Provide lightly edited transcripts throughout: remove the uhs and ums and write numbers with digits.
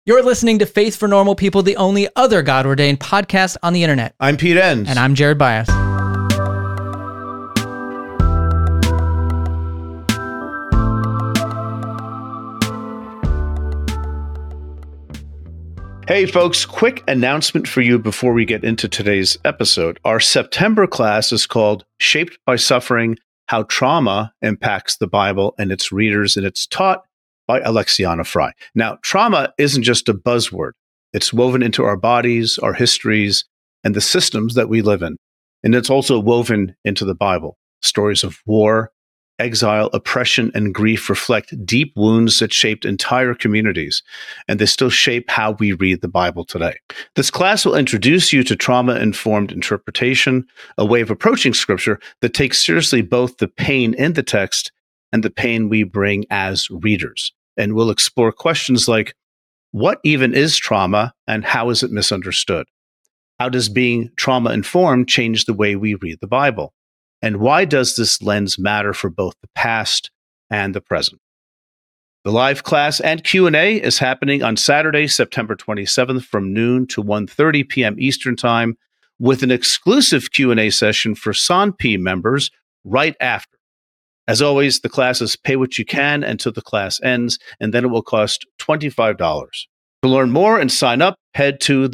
You're listening to Faith for Normal People, the only other God-ordained podcast on the internet. I'm Pete Enns. And I'm Jared Bias. Hey folks, quick announcement for you before we get into today's episode. Our September class is called Shaped by Suffering, How Trauma Impacts the Bible and Its Readers, and it's taught by Alexiana Fry. Now, trauma isn't just a buzzword. It's woven into our bodies, our histories, and the systems that we live in. And it's also woven into the Bible. Stories of war, exile, oppression, and grief reflect deep wounds that shaped entire communities, and they still shape how we read the Bible today. This class will introduce you to trauma-informed interpretation, a way of approaching Scripture that takes seriously both the pain in the text and the pain we bring as readers. And we'll explore questions like, what even is trauma and how is it misunderstood? How does being trauma-informed change the way we read the Bible? And why does this lens matter for both the past and the present? The live class and Q&A is happening on Saturday, September 27th from noon to 1:30 p.m. Eastern Time, with an exclusive Q&A session for SONP members right after. As always, the class is pay what you can until the class ends, and then it will cost $25. To learn more and sign up, head to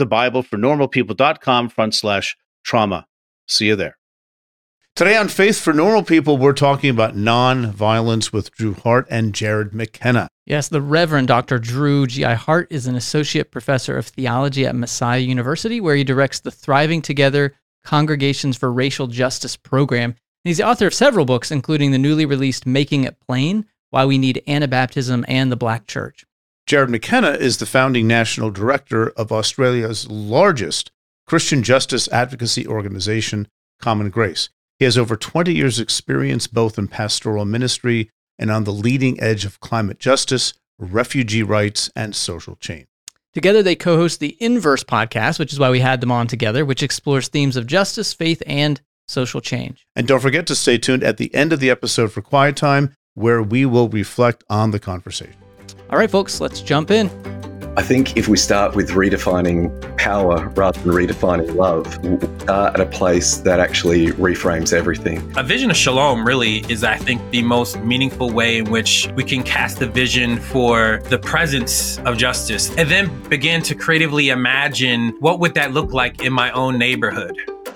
thebiblefornormalpeople.com/trauma. See you there. Today on Faith for Normal People, we're talking about nonviolence with Drew Hart and Jared McKenna. Yes, the Reverend Dr. Drew G.I. Hart is an associate professor of theology at Messiah University, where he directs the Thriving Together Congregations for Racial Justice program. He's the author of several books, including the newly released Making It Plain, Why We Need Anabaptism and the Black Church. Jared McKenna is the founding national director of Australia's largest Christian justice advocacy organization, Common Grace. He has over 20 years' experience both in pastoral ministry and on the leading edge of climate justice, refugee rights, and social change. Together, they co-host the Inverse podcast, which is why we had them on together, which explores themes of justice, faith, and social change. And don't forget to stay tuned at the end of the episode for Quiet Time, where we will reflect on the conversation. All right, folks, let's jump in. I think if we start with redefining power rather than redefining love, we'll start at a place that actually reframes everything. A vision of shalom really is, I think, the most meaningful way in which we can cast a vision for the presence of justice and then begin to creatively imagine what would that look like in my own neighborhood.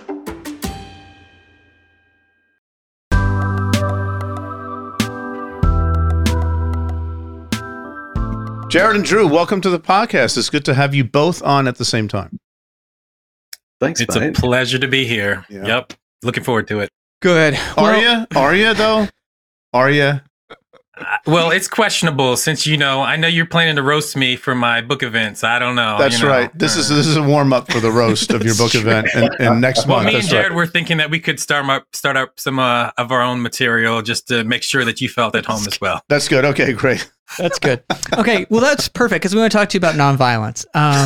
Jared and Drew, welcome to the podcast. It's good to have you both on at the same time. Thanks, It's mate. a pleasure to be here. Yeah. Yep. Looking forward to it. Good. Are you, though? Are you? Well, it's questionable since, I know you're planning to roast me for my book events. I don't know. That's right. This is a warm up for the roast of your book event and next month. Me and That's Jared right. were thinking that we could start up some of our own material just to make sure that you felt at home as well. That's good. Okay, great. That's good. Okay, well, that's perfect because we want to talk to you about nonviolence.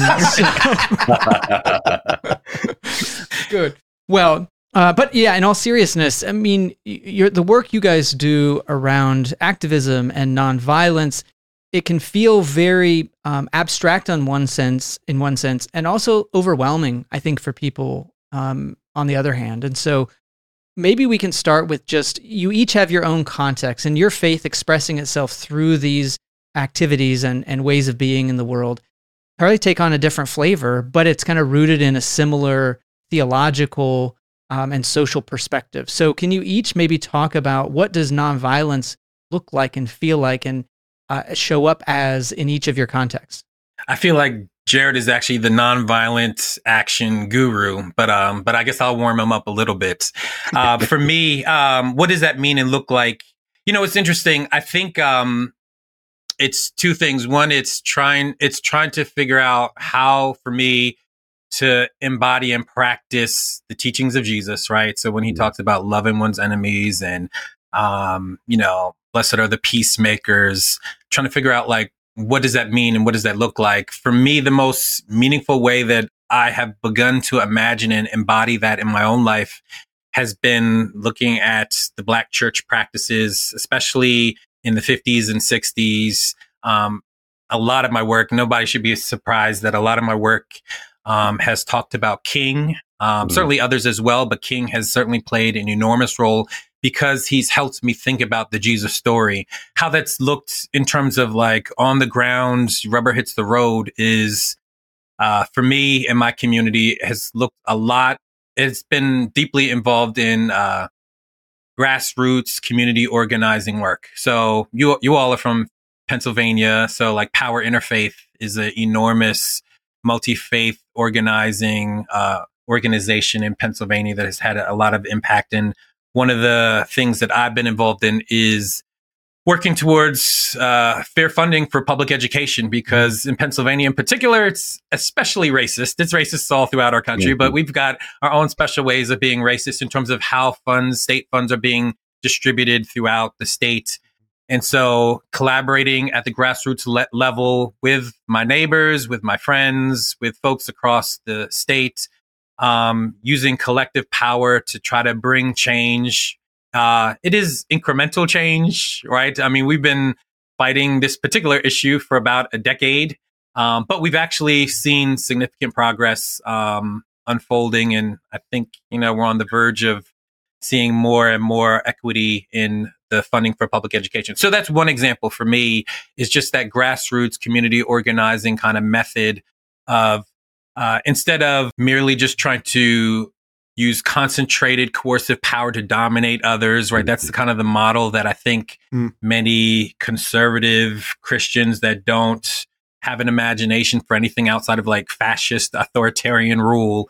Good. Well, but yeah, in all seriousness, I mean, the work you guys do around activism and nonviolence, it can feel very abstract in one sense, and also overwhelming, I think, for people on the other hand. And so maybe we can start with just, you each have your own context and your faith expressing itself through these activities and ways of being in the world. Probably take on a different flavor, but it's kind of rooted in a similar theological and social perspective. So can you each maybe talk about what does nonviolence look like and feel like and show up as in each of your contexts? I feel like Jared is actually the nonviolent action guru, but I guess I'll warm him up a little bit. For me, what does that mean and look like? It's interesting. I think it's two things. One, it's trying to figure out how for me to embody and practice the teachings of Jesus, right? So when he talks about loving one's enemies and, blessed are the peacemakers, trying to figure out like, what does that mean and what does that look like? For me, the most meaningful way that I have begun to imagine and embody that in my own life has been looking at the Black church practices, especially in the 50s and 60s, a lot of my work, nobody should be surprised that a lot of my work has talked about King, certainly others as well, but King has certainly played an enormous role because he's helped me think about the Jesus story. How that's looked in terms of like on the ground, rubber hits the road is, for me and my community, has looked a lot. It's been deeply involved in grassroots community organizing work. So you all are from Pennsylvania. So like Power Interfaith is an enormous multi-faith organizing organization in Pennsylvania that has had a lot of impact. And one of the things that I've been involved in is working towards fair funding for public education, because in Pennsylvania in particular, it's especially racist. It's racist all throughout our country, but we've got our own special ways of being racist in terms of how state funds are being distributed throughout the state. And so collaborating at the grassroots level with my neighbors, with my friends, with folks across the state, using collective power to try to bring change. It is incremental change, right? I mean, we've been fighting this particular issue for about a decade, but we've actually seen significant progress unfolding. And I think, we're on the verge of seeing more and more equity in the funding for public education. So that's one example for me, is just that grassroots community organizing kind of method of, instead of merely just trying to use concentrated coercive power to dominate others, right? That's the kind of the model that I think many conservative Christians that don't have an imagination for anything outside of like fascist authoritarian rule.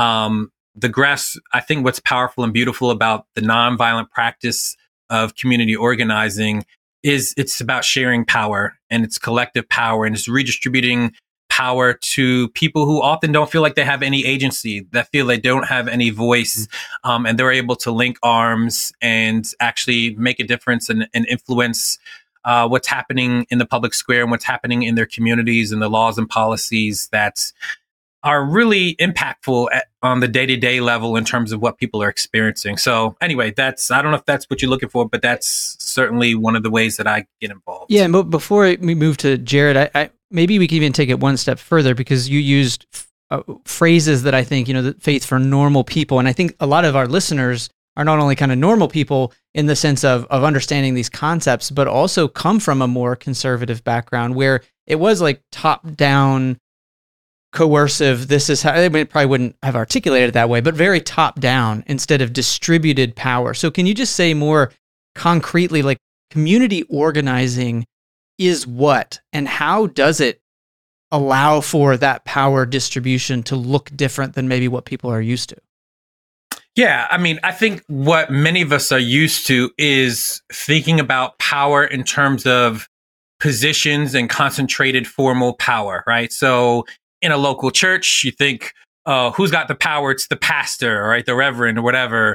I think what's powerful and beautiful about the nonviolent practice of community organizing is it's about sharing power, and it's collective power, and it's redistributing power to people who often don't feel like they have any agency, that feel they don't have any voice, and they're able to link arms and actually make a difference and influence what's happening in the public square and what's happening in their communities and the laws and policies that are really impactful on the day-to-day level in terms of what people are experiencing. So anyway, I don't know if that's what you're looking for, but that's certainly one of the ways that I get involved. Yeah, but before we move to Jared, I maybe we can even take it one step further, because you used phrases that I think, the faith for normal people. And I think a lot of our listeners are not only kind of normal people in the sense of understanding these concepts, but also come from a more conservative background where it was like top-down, coercive. This is how, I mean, it probably wouldn't have articulated it that way, but very top-down instead of distributed power. So can you just say more concretely, like community organizing is what, and how does it allow for that power distribution to look different than maybe what people are used to? Yeah, I mean, I think what many of us are used to is thinking about power in terms of positions and concentrated formal power, right? So in a local church, you think, who's got the power? It's the pastor, right? The reverend or whatever.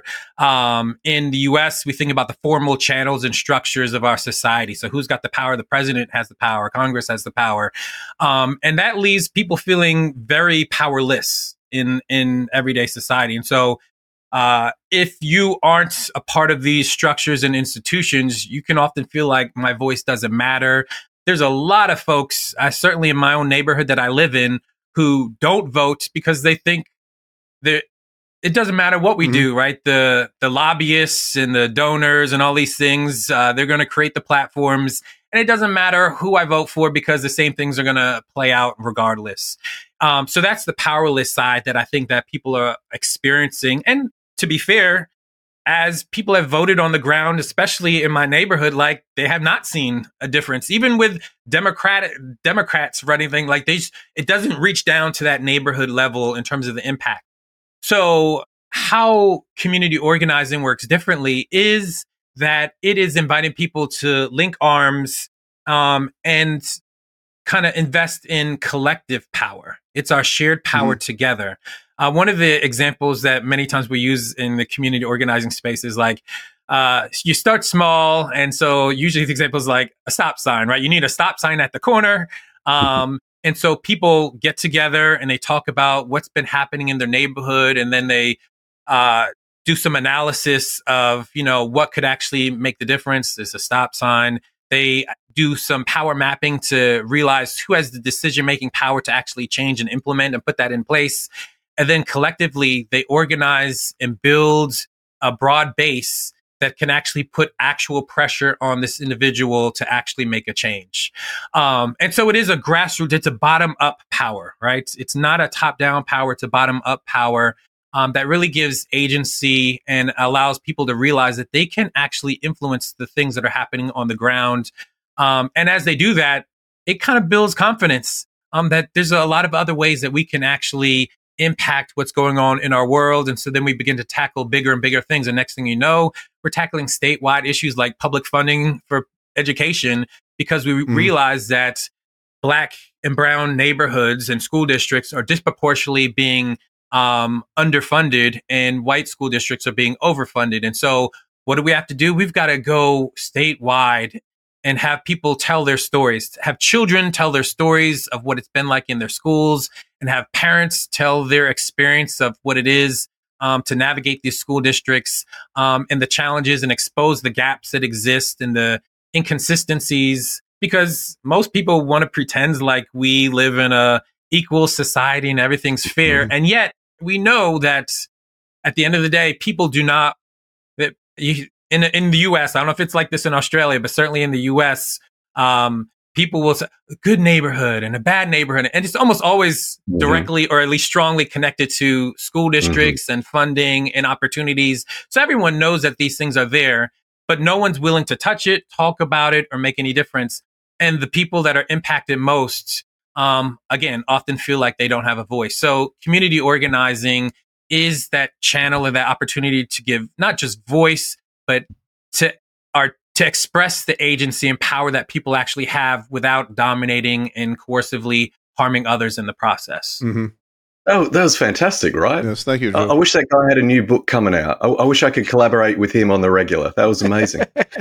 In the US, we think about the formal channels and structures of our society. So who's got the power? The president has the power. Congress has the power. And that leaves people feeling very powerless in everyday society. And so if you aren't a part of these structures and institutions, you can often feel like my voice doesn't matter. There's a lot of folks, certainly in my own neighborhood that I live in, who don't vote because they think that it doesn't matter what we do, right? The lobbyists and the donors and all these things, they're going to create the platforms, and it doesn't matter who I vote for because the same things are going to play out regardless. So that's the powerless side that I think that people are experiencing. And to be fair, as people have voted on the ground, especially in my neighborhood, like they have not seen a difference. Even with Democrats running things, like it doesn't reach down to that neighborhood level in terms of the impact. So how community organizing works differently is that it is inviting people to link arms and kind of invest in collective power. It's our shared power together. One of the examples that many times we use in the community organizing space is like, you start small. And so usually the example is like a stop sign, right? You need a stop sign at the corner. And so people get together and they talk about what's been happening in their neighborhood. And then they do some analysis of, what could actually make the difference. There's a stop sign. They do some power mapping to realize who has the decision-making power to actually change and implement and put that in place. And then collectively, they organize and build a broad base that can actually put actual pressure on this individual to actually make a change. And so it is a grassroots, it's a bottom-up power, right? It's not a top-down power, it's a bottom-up power that really gives agency and allows people to realize that they can actually influence the things that are happening on the ground. And as they do that, it kind of builds confidence that there's a lot of other ways that we can actually impact what's going on in our world. And so then we begin to tackle bigger and bigger things. And next thing you know, we're tackling statewide issues like public funding for education, because we realize that Black and brown neighborhoods and school districts are disproportionately being underfunded, and white school districts are being overfunded. And so what do we have to do? We've got to go statewide and have people tell their stories, have children tell their stories of what it's been like in their schools, and have parents tell their experience of what it is to navigate these school districts and the challenges, and expose the gaps that exist and the inconsistencies, because most people want to pretend like we live in a equal society and everything's fair. And yet we know that at the end of the day, people do not, that in the US, I don't know if it's like this in Australia, but certainly in the US, people will say a good neighborhood and a bad neighborhood. And it's almost always directly or at least strongly connected to school districts and funding and opportunities. So everyone knows that these things are there, but no one's willing to touch it, talk about it, or make any difference. And the people that are impacted most, again, often feel like they don't have a voice. So community organizing is that channel or that opportunity to give not just voice, but to express the agency and power that people actually have without dominating and coercively harming others in the process. Oh, that was fantastic, right? Yes, thank you, Joe. I wish that guy had a new book coming out. I wish I could collaborate with him on the regular. That was amazing.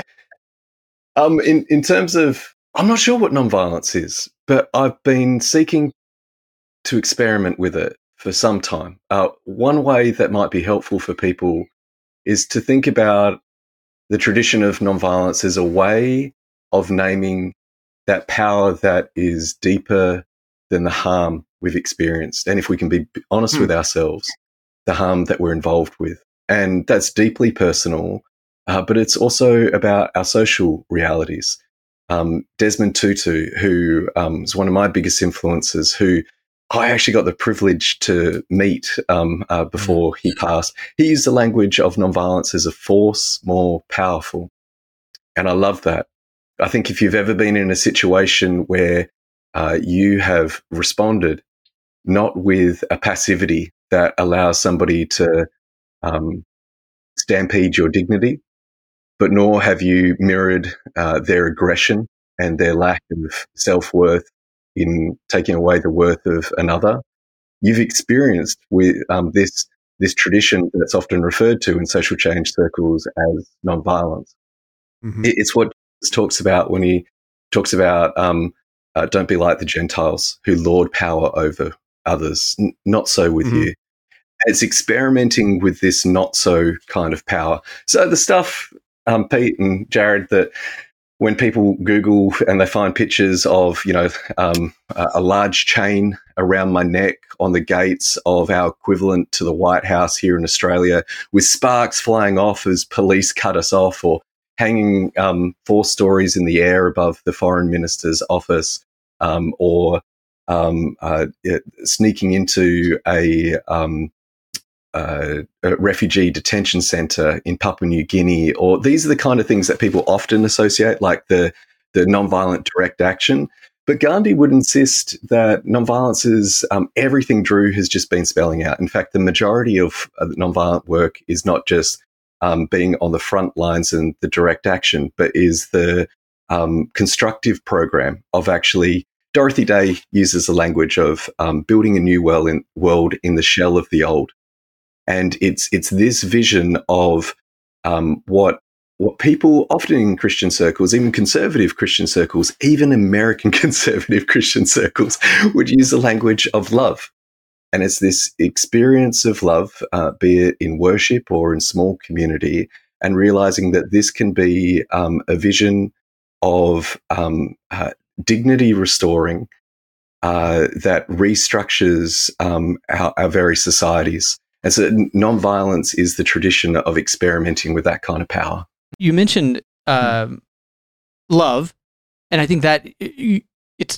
In terms of, I'm not sure what nonviolence is, but I've been seeking to experiment with it for some time. One way that might be helpful for people is to think about the tradition of nonviolence as a way of naming that power that is deeper than the harm we've experienced. And if we can be honest with ourselves, the harm that we're involved with. And that's deeply personal, but it's also about our social realities. Desmond Tutu, who is one of my biggest influences, who I actually got the privilege to meet before he passed. He used the language of nonviolence as a force more powerful. And I love that. I think if you've ever been in a situation where you have responded not with a passivity that allows somebody to stampede your dignity, but nor have you mirrored their aggression and their lack of self-worth in taking away the worth of another. You've experienced with this tradition that's often referred to in social change circles as nonviolence. It's what Jesus talks about when he talks about don't be like the Gentiles who lord power over others, not so with you. It's experimenting with this not so kind of power. So the stuff, Pete and Jared, that when people Google and they find pictures of, a large chain around my neck on the gates of our equivalent to the White House here in Australia, with sparks flying off as police cut us off, or hanging 4 stories in the air above the foreign minister's office, or sneaking into a refugee detention center in Papua New Guinea, or these are the kind of things that people often associate, like the nonviolent direct action. But Gandhi would insist that nonviolence is everything Drew has just been spelling out. In fact, the majority of nonviolent work is not just being on the front lines and the direct action, but is the constructive program of actually, Dorothy Day uses the language of building a new world in the shell of the old. And it's this vision of what people often in Christian circles, even conservative Christian circles, even American conservative Christian circles, would use the language of love. And it's this experience of love, be it in worship or in small community, and realizing that this can be a vision of dignity restoring that restructures our very societies. And so nonviolence is the tradition of experimenting with that kind of power. You mentioned love, and I think that it's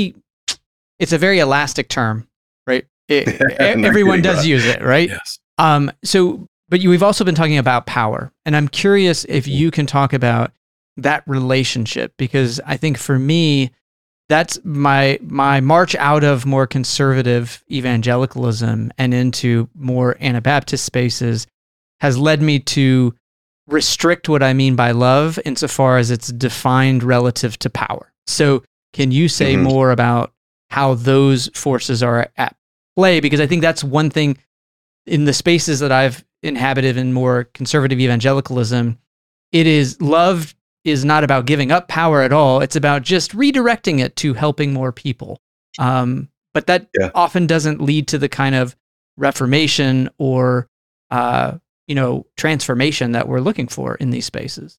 a very elastic term, right? Everyone does right. use it, right? Yes. But we've also been talking about power, and I'm curious if you can talk about that relationship, because I think for me, that's my march out of more conservative evangelicalism and into more Anabaptist spaces has led me to restrict what I mean by love insofar as it's defined relative to power. So can you say more about how those forces are at play? Because I think that's one thing in the spaces that I've inhabited in more conservative evangelicalism. It is love is not about giving up power at all. It's about just redirecting it to helping more people. But that often doesn't lead to the kind of reformation or, transformation that we're looking for in these spaces.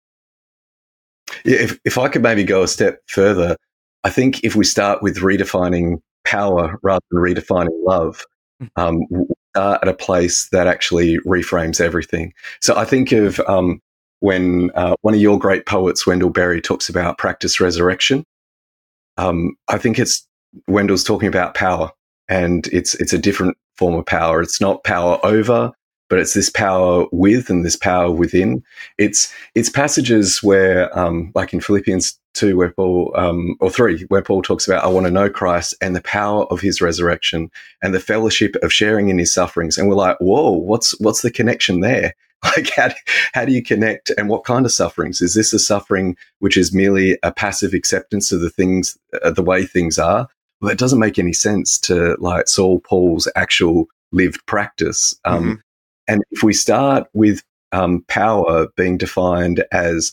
Yeah, if I could maybe go a step further, I think if we start with redefining power rather than redefining love, we'll start at a place that actually reframes everything. So I think of when one of your great poets, Wendell Berry, talks about practice resurrection. I think it's Wendell's talking about power, and it's a different form of power. It's not power over, but it's this power with and this power within. It's passages where, like in Philippians 2, where Paul, or 3, where Paul talks about, I want to know Christ and the power of his resurrection and the fellowship of sharing in his sufferings. And we're like, whoa, what's the connection there? Like, how do you connect, and what kind of sufferings? Is this a suffering which is merely a passive acceptance of the things, the way things are? Well, it doesn't make any sense to like Saul Paul's actual lived practice. And if we start with power being defined as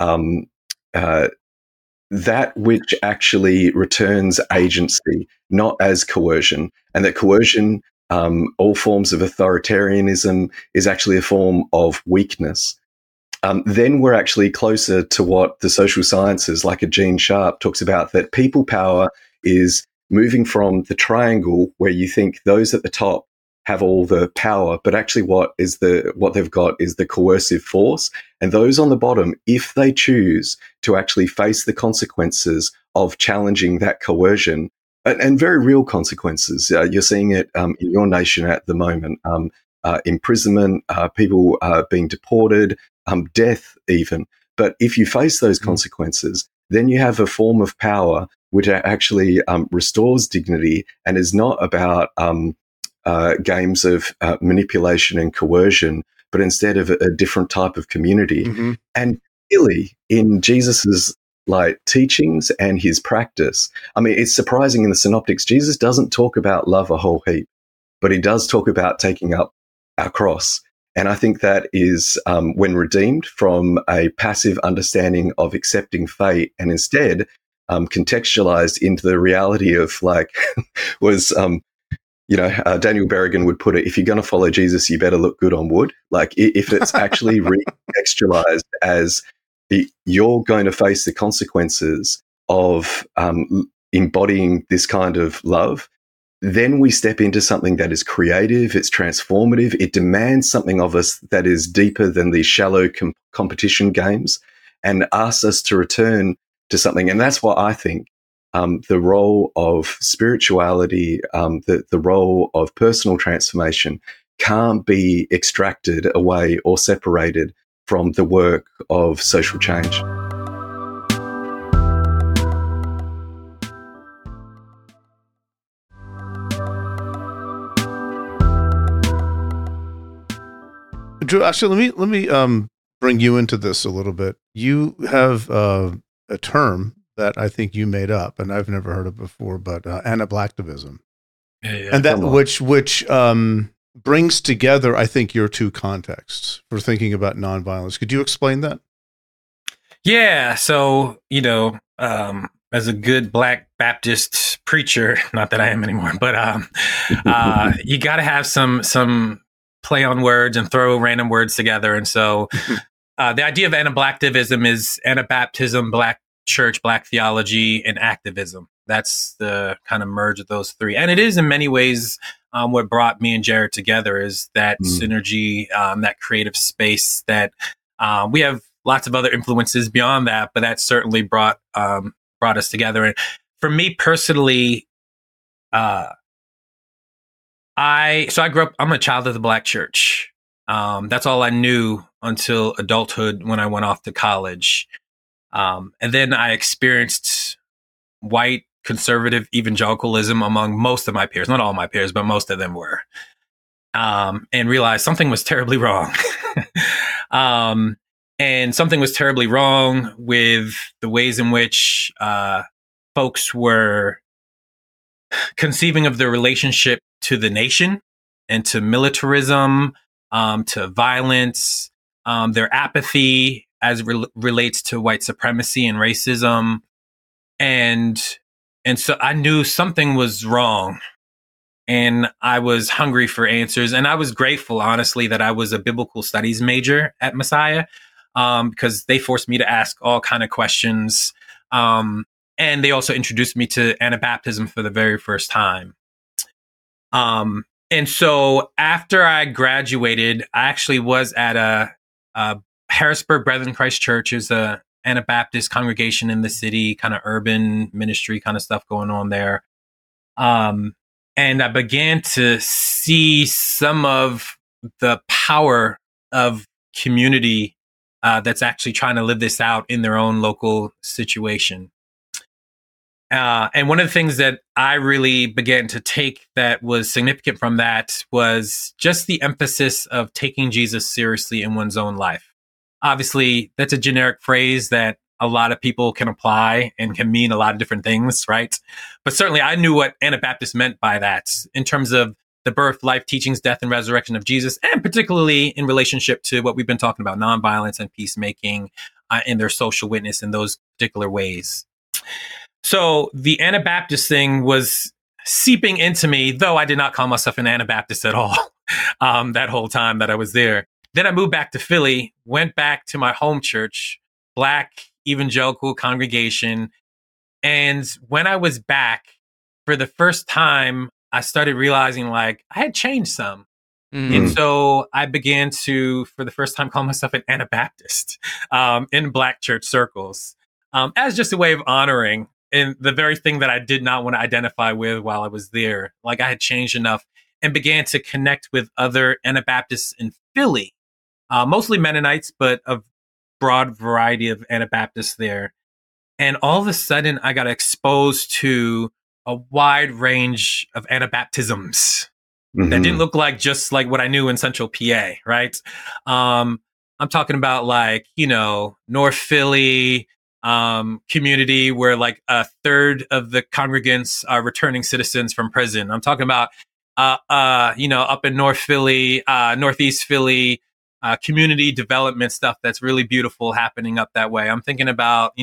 that which actually returns agency, not as coercion, and that coercion, all forms of authoritarianism, is actually a form of weakness, then we're actually closer to what the social sciences, like a Gene Sharp, talks about, that people power is moving from the triangle where you think those at the top have all the power, but actually what they've got is the coercive force. And those on the bottom, if they choose to actually face the consequences of challenging that coercion, and very real consequences, you're seeing it in your nation at the moment, imprisonment, people being deported, death even. But if you face those consequences, then you have a form of power which actually restores dignity and is not about games of manipulation and coercion, but instead of a different type of community. And really, in Jesus's teachings and his practice, I mean, it's surprising in the Synoptics, Jesus doesn't talk about love a whole heap, but he does talk about taking up our cross. And I think that is when redeemed from a passive understanding of accepting fate and instead contextualized into the reality of Daniel Berrigan would put it, if you're going to follow Jesus, you better look good on wood. Like, if it's actually recontextualized as you're going to face the consequences of embodying this kind of love, then we step into something that is creative, it's transformative, it demands something of us that is deeper than these shallow competition games, and asks us to return to something. And that's why I think the role of spirituality, the role of personal transformation can't be extracted away or separated from the work of social change. Drew, actually, let me bring you into this a little bit. You have a term that I think you made up, and I've never heard of before, but anablactivism, and that which brings together, I think, your two contexts for thinking about nonviolence. Could you explain that? Yeah. So, as a good Black Baptist preacher, not that I am anymore, but you got to have some play on words and throw random words together. And so the idea of anablactivism is Anabaptism, Black church, Black theology, and activism. That's the kind of merge of those three. And it is in many ways what brought me and Jared together is that synergy, that creative space that we have lots of other influences beyond that, but that certainly brought us together. And for me personally, I grew up, I'm a child of the Black church. That's all I knew until adulthood when I went off to college. And then I experienced white conservative evangelicalism among most of my peers, not all my peers, but most of them were, and realized something was terribly wrong. And something was terribly wrong with the ways in which folks were conceiving of their relationship to the nation and to militarism, to violence, their apathy as it relates to white supremacy and racism. And so I knew something was wrong, and I was hungry for answers. And I was grateful, honestly, that I was a biblical studies major at Messiah, because they forced me to ask all kind of questions. And they also introduced me to Anabaptism for the very first time. And so after I graduated, I actually was at a Harrisburg Brethren Christ Church, is a Anabaptist congregation in the city, kind of urban ministry kind of stuff going on there. And I began to see some of the power of community that's actually trying to live this out in their own local situation. And one of the things that I really began to take that was significant from that was just the emphasis of taking Jesus seriously in one's own life. Obviously, that's a generic phrase that a lot of people can apply and can mean a lot of different things, right? But certainly I knew what Anabaptist meant by that in terms of the birth, life, teachings, death, and resurrection of Jesus, and particularly in relationship to what we've been talking about, nonviolence and peacemaking and their social witness in those particular ways. So the Anabaptist thing was seeping into me, though I did not call myself an Anabaptist at all that whole time that I was there. Then I moved back to Philly, went back to my home church, Black evangelical congregation. And when I was back, for the first time, I started realizing like I had changed some. And so I began to, for the first time, call myself an Anabaptist in Black church circles as just a way of honoring and the very thing that I did not want to identify with while I was there. Like I had changed enough and began to connect with other Anabaptists in Philly. Mostly Mennonites, but a broad variety of Anabaptists there. And all of a sudden, I got exposed to a wide range of Anabaptisms that didn't look like just like what I knew in Central PA, right? I'm talking about like, North Philly community where like a third of the congregants are returning citizens from prison. I'm talking about, up in North Philly, Northeast Philly, community development stuff that's really beautiful happening up that way. I'm thinking about,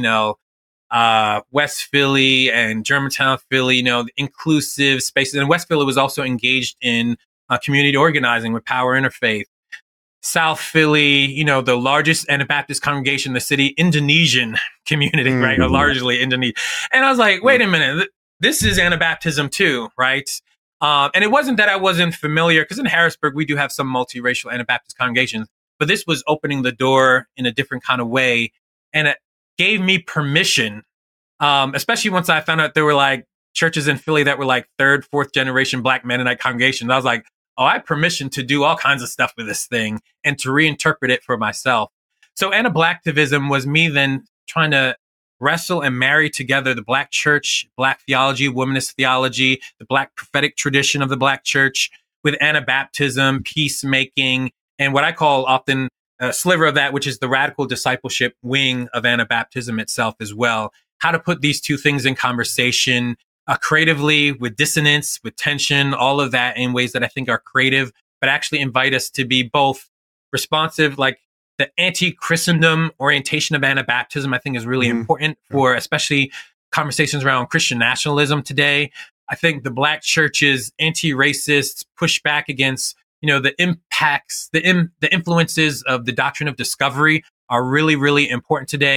West Philly and Germantown, Philly, inclusive spaces. And West Philly was also engaged in community organizing with Power Interfaith. South Philly, the largest Anabaptist congregation in the city, Indonesian community, right? Or largely Indonesian. And I was like, wait a minute, this is Anabaptism too, right? And it wasn't that I wasn't familiar, because in Harrisburg, we do have some multiracial Anabaptist congregations, but this was opening the door in a different kind of way. And it gave me permission, especially once I found out there were like churches in Philly that were like third, fourth generation Black Mennonite congregations. I was like, oh, I have permission to do all kinds of stuff with this thing and to reinterpret it for myself. So Anablacktivism was me then trying to wrestle and marry together the Black church, Black theology, womanist theology, the Black prophetic tradition of the Black church with Anabaptism, peacemaking, and what I call often a sliver of that, which is the radical discipleship wing of Anabaptism itself as well. How to put these two things in conversation creatively, with dissonance, with tension, all of that in ways that I think are creative, but actually invite us to be both responsive, like the anti-Christendom orientation of Anabaptism, I think is really important for especially conversations around Christian nationalism today. I think the Black church's anti-racist pushback against, the impacts, the influences of the doctrine of discovery are really, really important today.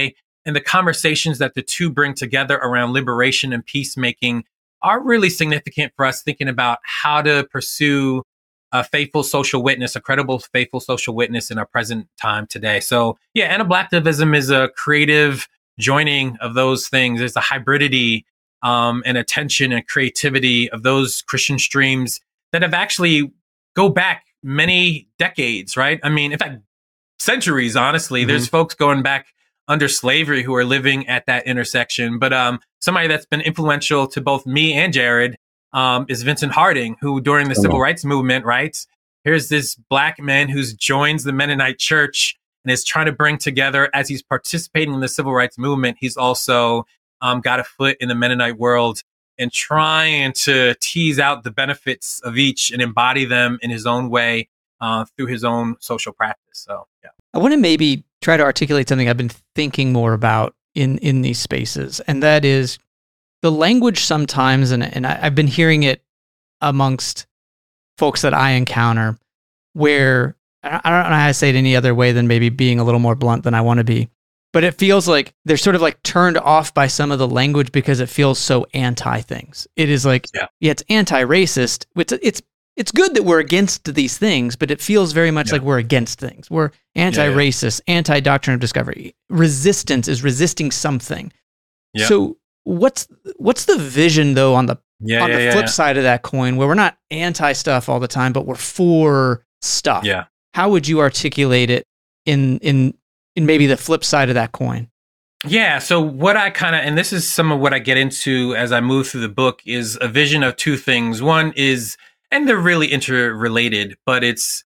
and the conversations that the two bring together around liberation and peacemaking are really significant for us thinking about how to pursue a faithful social witness, a credible, faithful social witness in our present time today. So yeah, anti-Blacktivism is a creative joining of those things. There's a hybridity and attention and creativity of those Christian streams that have actually go back many decades, right? I mean, in fact, centuries, honestly. There's folks going back under slavery who are living at that intersection. But somebody that's been influential to both me and Jared is Vincent Harding, who during the civil rights movement, right? Here's this black man who joins the Mennonite church and is trying to bring together, as he's participating in the civil rights movement, he's also got a foot in the Mennonite world and trying to tease out the benefits of each and embody them in his own way through his own social practice. So, yeah. I want to maybe try to articulate something I've been thinking more about in these spaces, and that is the language sometimes, and I've been hearing it amongst folks that I encounter, where I don't know how to say it any other way than maybe being a little more blunt than I want to be, but it feels like they're sort of like turned off by some of the language because it feels so anti things. It is like, yeah it's anti-racist. It's good that we're against these things, but it feels very much like we're against things. We're anti-racist, anti-doctrine of discovery. Resistance is resisting something. Yeah. So what's the vision though on the flip side of that coin, where we're not anti-stuff all the time, but we're for stuff? Yeah. How would you articulate it in maybe the flip side of that coin? Yeah. So what I and this is some of what I get into as I move through the book, is a vision of two things. One is, and they're really interrelated, but it's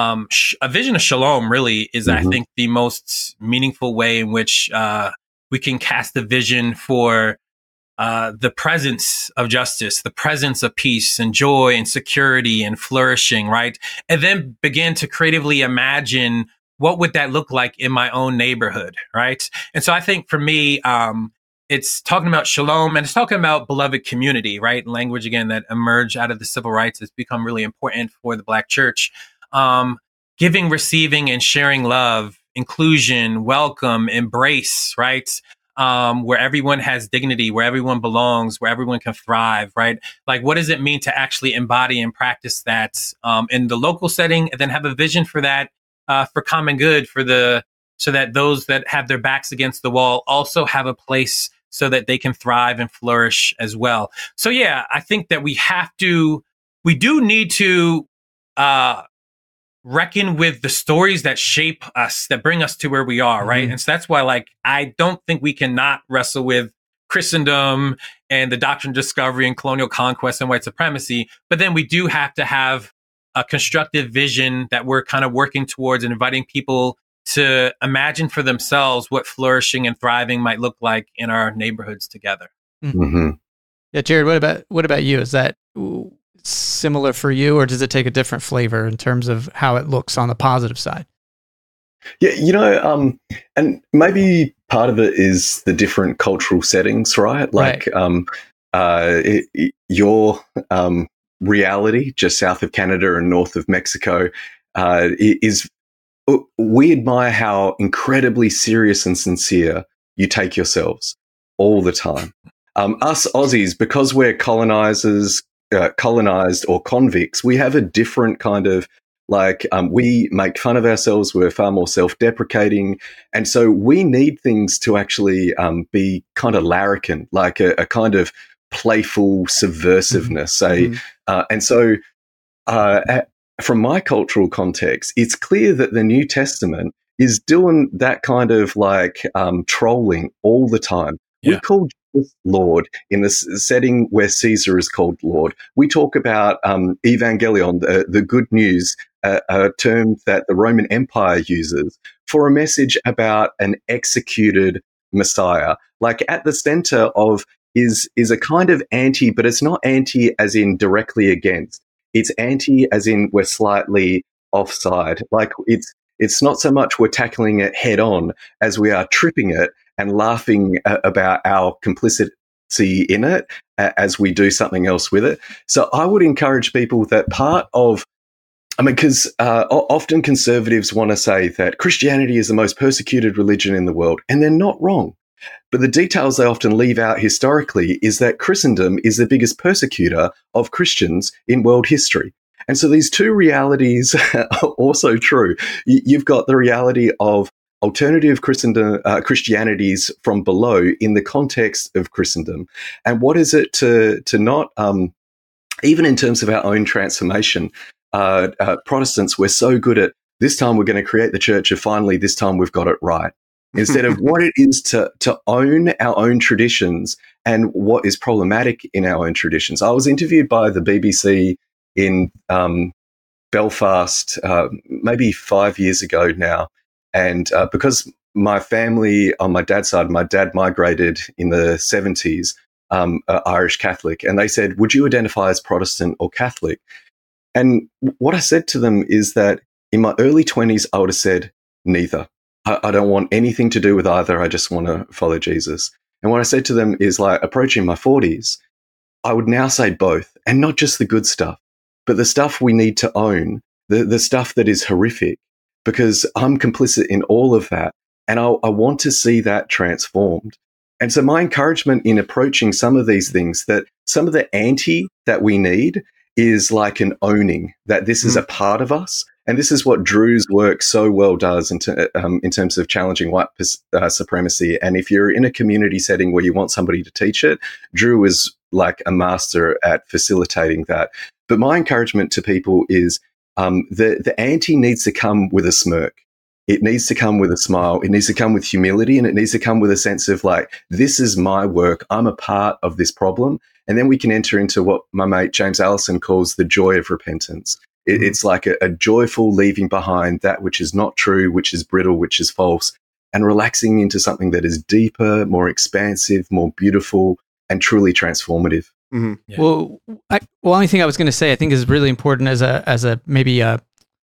a vision of shalom really is, I think, the most meaningful way in which we can cast a vision for the presence of justice, the presence of peace and joy and security and flourishing, right? And then begin to creatively imagine what would that look like in my own neighborhood, right? And so I think for me, it's talking about shalom, and it's talking about beloved community, right? Language, again, that emerged out of the civil rights has become really important for the Black church. Giving, receiving, and sharing love, inclusion, welcome, embrace, right? Where everyone has dignity, where everyone belongs, where everyone can thrive, right? Like, what does it mean to actually embody and practice that in the local setting, and then have a vision for that for common good, so that those that have their backs against the wall also have a place so that they can thrive and flourish as well. So yeah, I think that we do need to reckon with the stories that shape us, that bring us to where we are, right? And so that's why, I don't think we cannot wrestle with Christendom and the doctrine of discovery and colonial conquest and white supremacy, but then we do have to have a constructive vision that we're kind of working towards and inviting people to imagine for themselves what flourishing and thriving might look like in our neighborhoods together. Yeah, Jared, what about you? Is that similar for you, or does it take a different flavor in terms of how it looks on the positive side? Yeah, and maybe part of it is the different cultural settings, right? Like your reality just south of Canada and north of Mexico is, we admire how incredibly serious and sincere you take yourselves all the time. Us Aussies, because we're colonized or convicts, we have a different kind of we make fun of ourselves. We're far more self-deprecating. And so we need things to actually be kind of larrikin, like a kind of playful subversiveness. And so from my cultural context, it's clear that the New Testament is doing that kind of trolling all the time. Yeah. We call Jesus Lord in the setting where Caesar is called Lord. We talk about evangelion, the good news, a term that the Roman Empire uses for a message about an executed Messiah. At the center of is a kind of anti, but it's not anti as in directly against. It's anti as in we're slightly offside. It's not so much we're tackling it head on as we are tripping it and laughing about our complicity in it as we do something else with it. So I would encourage people that because often conservatives want to say that Christianity is the most persecuted religion in the world, and they're not wrong. But the details they often leave out historically is that Christendom is the biggest persecutor of Christians in world history. And so these two realities are also true. You've got the reality of alternative Christianities from below in the context of Christendom. And what is it to not, even in terms of our own transformation, Protestants, we're so good at this time we're going to create the church of finally, this time we've got it right. Instead of what it is to own our own traditions and what is problematic in our own traditions. I was interviewed by the BBC in Belfast maybe 5 years ago now. And because my family on my dad's side, my dad migrated in the 70s, Irish Catholic, and they said, would you identify as Protestant or Catholic? And what I said to them is that in my early 20s, I would have said neither. I don't want anything to do with either. I just want to follow Jesus. And what I said to them is, like, approaching my 40s, I would now say both, and not just the good stuff, but the stuff we need to own, the stuff that is horrific, because I'm complicit in all of that. And I want to see that transformed. And so my encouragement in approaching some of these things, that some of the anti that we need is like an owning that this is a part of us. And this is what Drew's work so well does in terms of challenging white supremacy. And if you're in a community setting where you want somebody to teach it, Drew is like a master at facilitating that. But my encouragement to people is the anti needs to come with a smirk. It needs to come with a smile. It needs to come with humility, and it needs to come with a sense of, like, this is my work. I'm a part of this problem. And then we can enter into what my mate James Allison calls the joy of repentance. It's like a joyful leaving behind that which is not true, which is brittle, which is false, and relaxing into something that is deeper, more expansive, more beautiful, and truly transformative. Mm-hmm. Yeah. Well, only thing I was going to say, I think, is really important as a maybe a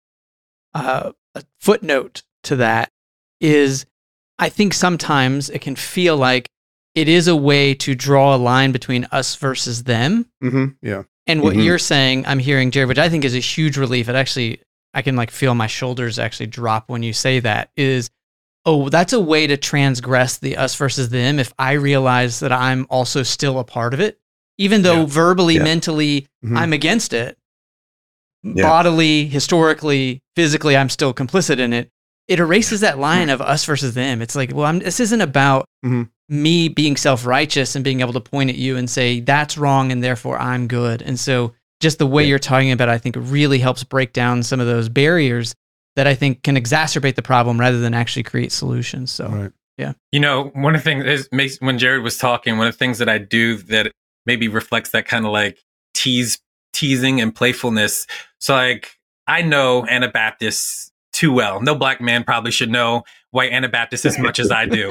footnote to that is, I think sometimes it can feel like it is a way to draw a line between us versus them. Mm-hmm. Yeah. And what you're saying, I'm hearing, Jared, which I think is a huge relief. It actually, I can like feel my shoulders actually drop when you say that, is, oh, that's a way to transgress the us versus them if I realize that I'm also still a part of it. Even though verbally, mentally, I'm against it, bodily, historically, physically, I'm still complicit in it. It erases that line of us versus them. It's like, well, this isn't about me being self-righteous and being able to point at you and say, that's wrong and therefore I'm good. And so just the way you're talking about, I think, really helps break down some of those barriers that I think can exacerbate the problem rather than actually create solutions. So, yeah. You know, one of the things is, when Jared was talking, one of the things that I do that maybe reflects that kind of like teasing and playfulness. So, like, I know Anabaptists too well. No black man probably should know white Anabaptists as much as I do.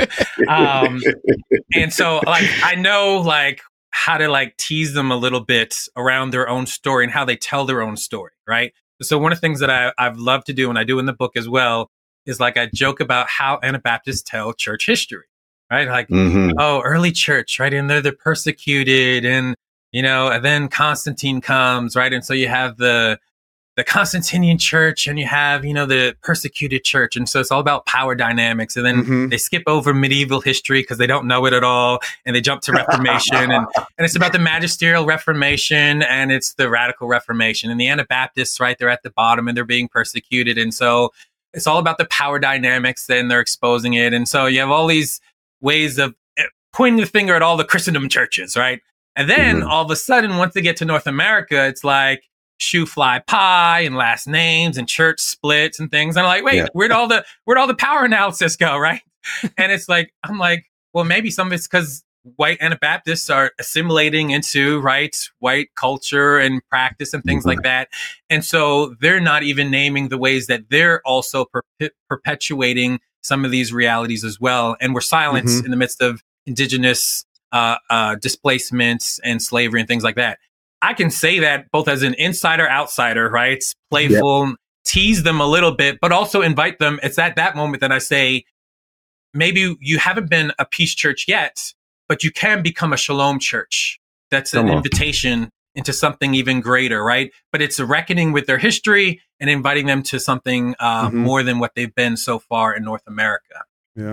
And so, like, I know, like, how to, like, tease them a little bit around their own story and how they tell their own story, right? So one of the things that I've loved to do, and I do in the book as well, is, like, I joke about how Anabaptists tell church history, right? Like, oh, early church, right? And they're persecuted, and, you know, and then Constantine comes, right? And so you have the Constantinian church, and you have, you know, the persecuted church. And so it's all about power dynamics. And then they skip over medieval history because they don't know it at all. And they jump to Reformation. and it's about the magisterial Reformation, and it's the radical Reformation. And the Anabaptists, right, they're at the bottom and they're being persecuted. And so it's all about the power dynamics, and they're exposing it. And so you have all these ways of pointing the finger at all the Christendom churches, right? And then all of a sudden, once they get to North America, it's like shoe fly pie and last names and church splits and things. And I'm like, wait, where'd all the power analysis go, right? And it's like, I'm like, well, maybe some of it's because white Anabaptists are assimilating into, right, white culture and practice and things like that. And so they're not even naming the ways that they're also perpetuating some of these realities as well. And we're silenced in the midst of indigenous displacements and slavery and things like that. I can say that both as an insider, outsider, right? It's playful, tease them a little bit, but also invite them. It's at that moment that I say, maybe you haven't been a peace church yet, but you can become a shalom church. That's an invitation into something even greater, right? But it's a reckoning with their history and inviting them to something more than what they've been so far in North America. Yeah.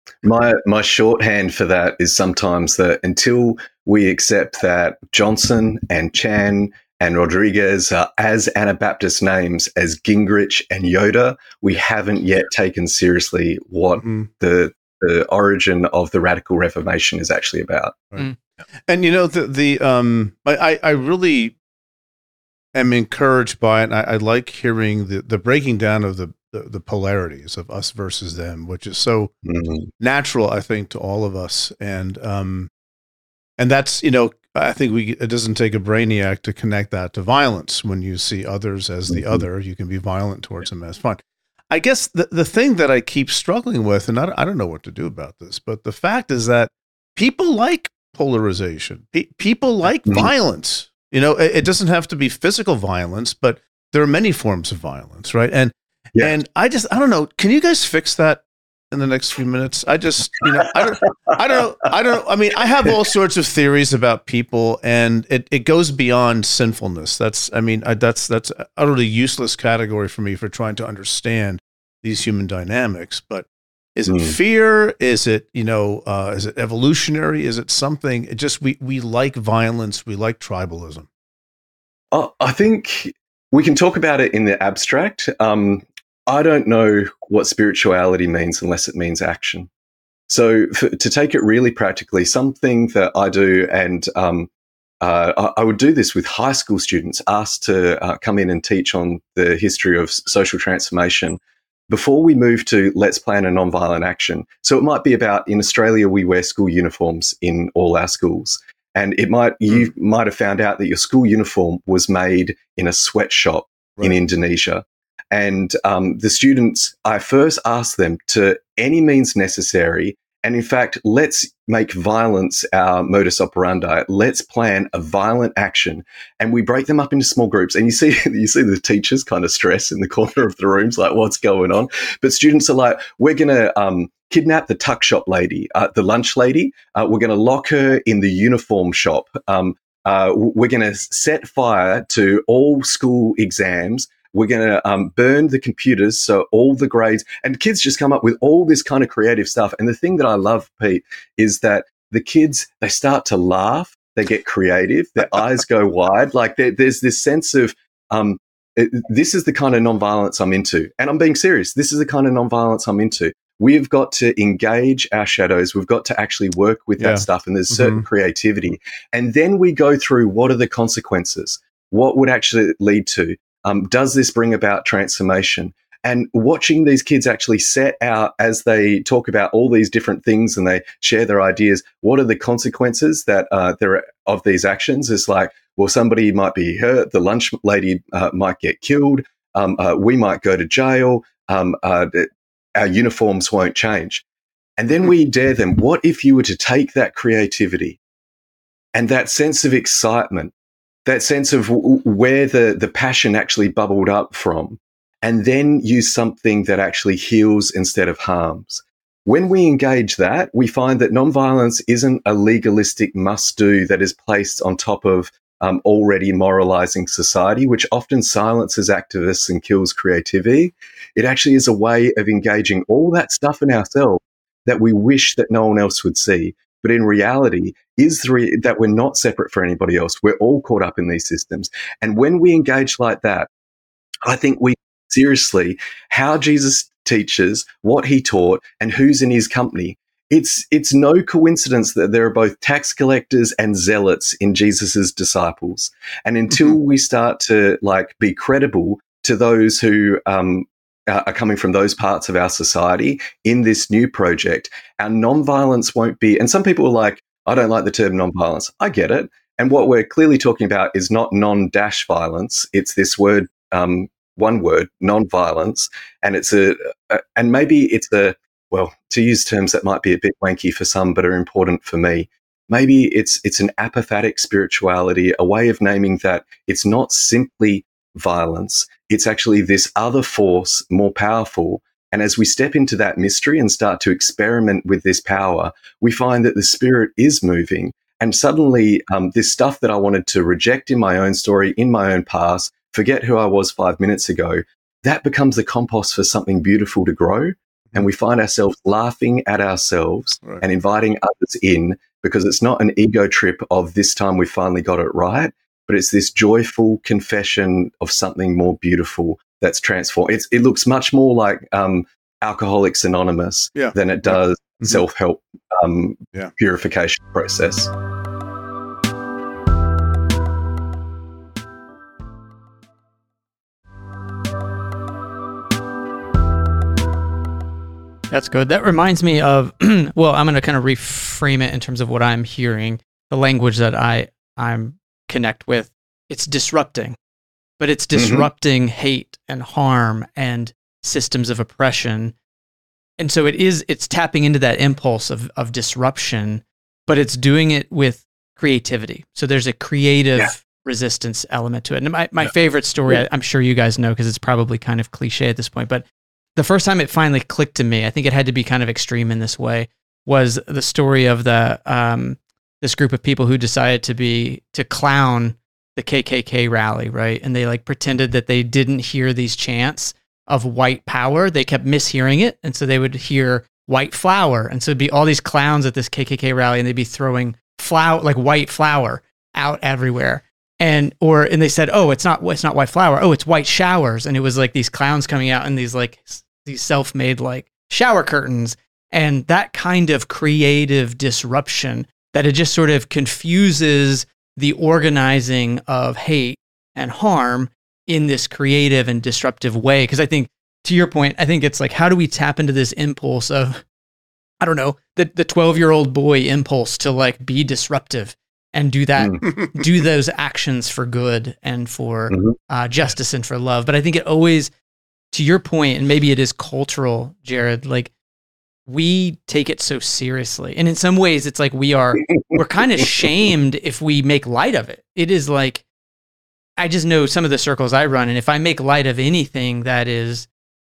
My shorthand for that is sometimes that until we accept that Johnson and Chan and Rodriguez are as Anabaptist names as Gingrich and Yoda, we haven't yet taken seriously what the origin of the Radical Reformation is actually about. Right. And I really am encouraged by it. And I like hearing the breaking down of the polarities of us versus them, which is so natural, I think, to all of us. And that's, I think it doesn't take a brainiac to connect that to violence. When you see others as the other, you can be violent towards them as fine. I guess the thing that I keep struggling with, and I don't know what to do about this, but the fact is that people like polarization. People like violence. It doesn't have to be physical violence, but there are many forms of violence, right? And I don't know. Can you guys fix that in the next few minutes? I don't know. I mean, I have all sorts of theories about people, and it goes beyond sinfulness. That's an utterly useless category for me for trying to understand these human dynamics. But is it fear? Is it, is it evolutionary? Is it something? It just, we like violence. We like tribalism. I think we can talk about it in the abstract. I don't know what spirituality means unless it means action. So to take it really practically, something that I do, and I would do this with high school students asked to come in and teach on the history of social transformation before we move to let's plan a nonviolent action. So it might be about, in Australia, we wear school uniforms in all our schools. And you might have found out that your school uniform was made in a sweatshop in Indonesia. And the students, I first asked them to any means necessary. And in fact, let's make violence our modus operandi. Let's plan a violent action. And we break them up into small groups. And you see the teachers kind of stress in the corner of the rooms, like, what's going on? But students are like, we're going to kidnap the tuck shop lady, the lunch lady. We're going to lock her in the uniform shop. We're going to set fire to all school exams. We're going to burn the computers, so all the grades, and kids just come up with all this kind of creative stuff. And the thing that I love, Pete, is that the kids, they start to laugh, they get creative, their eyes go wide. Like there's this sense of, this is the kind of nonviolence I'm into. And I'm being serious. This is the kind of nonviolence I'm into. We've got to engage our shadows. We've got to actually work with that stuff. And there's certain creativity. And then we go through, what are the consequences? What would actually lead to? Does this bring about transformation? And watching these kids actually set out, as they talk about all these different things and they share their ideas, what are the consequences that there are of these actions? Is like, well, somebody might be hurt, the lunch lady might get killed, we might go to jail, our uniforms won't change. And then we dare them, what if you were to take that creativity and that sense of excitement, that sense of where the passion actually bubbled up from, and then use something that actually heals instead of harms? When we engage that, we find that nonviolence isn't a legalistic must-do that is placed on top of already moralizing society, which often silences activists and kills creativity. It actually is a way of engaging all that stuff in ourselves that we wish that no one else would see. But in reality, is that we're not separate for anybody else. We're all caught up in these systems. And when we engage like that, I think we seriously how Jesus teaches, what he taught, and who's in his company. It's no coincidence that there are both tax collectors and zealots in Jesus's disciples. And until we start to be credible to those who are coming from those parts of our society in this new project, our nonviolence won't be. And some people are like, I don't like the term nonviolence. I get it. And what we're clearly talking about is not non-dash violence. It's this word, one word, nonviolence. And and maybe it's well, to use terms that might be a bit wanky for some, but are important for me. Maybe it's an apophatic spirituality, a way of naming that it's not simply violence. It's actually this other force, more powerful. And as we step into that mystery and start to experiment with this power, we find that the spirit is moving. And suddenly, this stuff that I wanted to reject in my own story, in my own past, forget who I was 5 minutes ago, that becomes the compost for something beautiful to grow. and we find ourselves laughing at ourselves Right. and inviting others in, because it's not an ego trip of this time we finally got it right, but it's this joyful confession of something more beautiful that's transformed. It looks much more like Alcoholics Anonymous Yeah. than it does Mhm. self-help Yeah. purification process. That's good. That reminds me of, well, I'm going to kind of reframe it in terms of what I'm hearing, the language that I'm connect with. It's disrupting, but it's disrupting hate and harm and systems of oppression. And so it's tapping into that impulse of disruption, but it's doing it with creativity. So there's a creative resistance element to it. And my favorite story, I'm sure you guys know, because it's probably kind of cliche at this point, but the first time it finally clicked to me, I think it had to be kind of extreme in this way, was the story of this group of people who decided to clown the KKK rally, right? And they like pretended that they didn't hear these chants of white power. They kept mishearing it, and so they would hear white flour, and so it'd be all these clowns at this KKK rally, and they'd be throwing flour, like white flour, out everywhere. And they said, oh, it's not white flour. Oh, it's white showers. And it was like these clowns coming out in these self-made like shower curtains, and that kind of creative disruption that it just sort of confuses the organizing of hate and harm in this creative and disruptive way. Because I think, to your point, I think it's like, how do we tap into this impulse of, I don't know, the 12-year-old boy impulse to like be disruptive and do that, do those actions for good and for justice and for love. But I think it always, to your point, and maybe it is cultural, Jared, like we take it so seriously. And in some ways it's like we're kind of shamed if we make light of it. It is like, I just know some of the circles I run, and if I make light of anything that is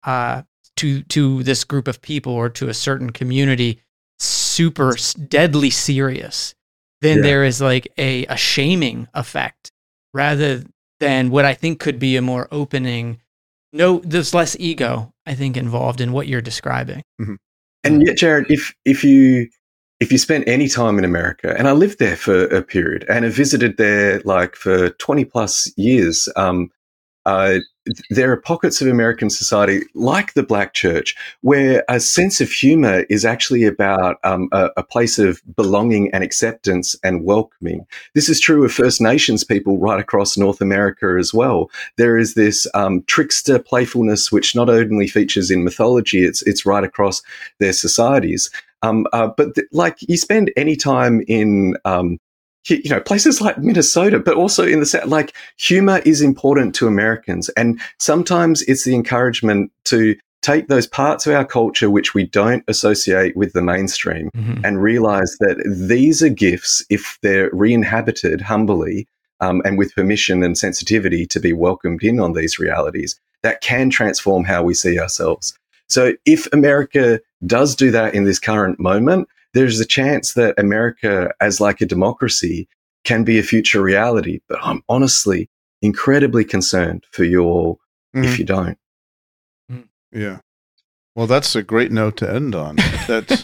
to this group of people or to a certain community super deadly serious, then there is like a shaming effect rather than what I think could be a more opening. No, there's less ego, I think, involved in what you're describing. Mm-hmm. And yet, Jared, if you spent any time in America, and I lived there for a period, and I visited there like for 20 plus years, there are pockets of American society, like the Black church, where a sense of humor is actually about a place of belonging and acceptance and welcoming. This is true of First Nations people right across North America as well. There is this trickster playfulness, which not only features in mythology, it's right across their societies. But like you spend any time in places like Minnesota, but also in the South, like humor is important to Americans. And sometimes it's the encouragement to take those parts of our culture which we don't associate with the mainstream and realize that these are gifts if they're re-inhabited humbly and with permission and sensitivity to be welcomed in on these realities that can transform how we see ourselves. So if America does do that in this current moment, there's a chance that America, as like a democracy, can be a future reality. But I'm honestly incredibly concerned for you all if you don't. Yeah. Well, that's a great note to end on. That's